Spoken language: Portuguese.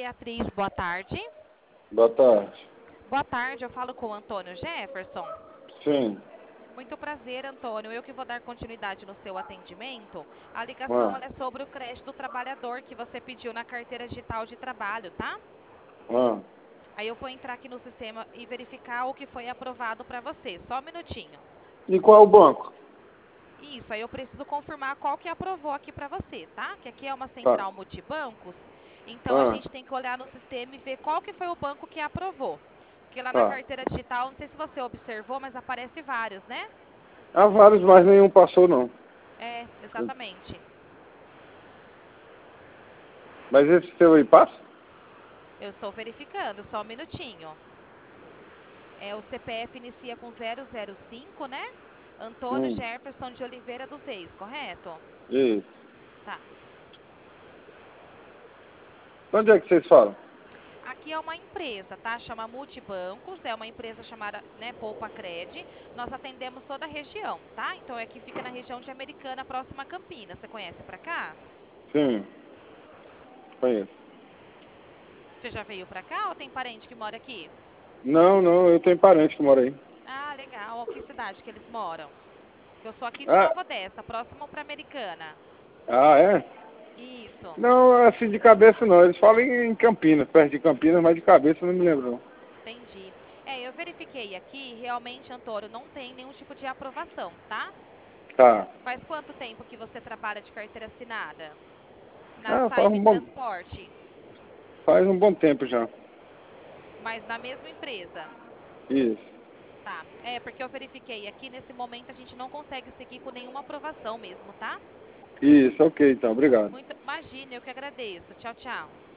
Beatriz, boa tarde. Boa tarde. Boa tarde, eu falo com o Antônio Jefferson. Sim. Muito prazer, Antônio. Eu que vou dar continuidade no seu atendimento. A ligação Ah, ela é sobre o crédito do trabalhador que você pediu na carteira digital de trabalho, tá? ah. Aí eu vou entrar aqui no sistema e verificar o que foi aprovado para você. Só um minutinho. E qual é o banco? Isso, aí eu preciso confirmar qual que aprovou aqui para você, tá? Que aqui é uma Tá. central multibancos, então a Ah, gente tem que olhar no sistema e ver qual que foi o banco que aprovou. Porque lá na tá. carteira digital, não sei se você observou, mas aparece vários, né? Há vários, mas nenhum passou, não. É, exatamente. Mas esse seu aí passa? Eu estou verificando, só um minutinho. O CPF inicia com 005, né? Antônio Hum. Jefferson de Oliveira dos Reis, correto? Isso. Tá. Onde é que vocês falam? Aqui é uma empresa, tá? Chama Multibancos, é uma empresa chamada, né, Poupa Cred. Nós atendemos toda a região, tá? Então, aqui fica na região de Americana, próxima a Campinas. Você conhece pra cá? Sim, conheço. Você já veio pra cá ou tem parente que mora aqui? Não, não, eu tenho parente que mora aí. Ah, legal. Que cidade que eles moram? Que eu sou aqui de Ah, Nova Odessa, próximo pra Americana. é? Isso, Não, assim de cabeça não. Eles falam em Campinas, perto de Campinas, mas de cabeça eu não me lembro, não. entendi. Eu verifiquei aqui, realmente, Antônio, não tem nenhum tipo de aprovação, tá? Tá. Faz quanto tempo que você trabalha de carteira assinada? Na Ah, Saime Transporte? faz um bom tempo já. Mas na mesma empresa. Isso. Tá. Porque eu verifiquei aqui, nesse momento a gente não consegue seguir com nenhuma aprovação mesmo, tá? Isso, ok, então, obrigado. Muito, imagina, eu que agradeço. Tchau, tchau.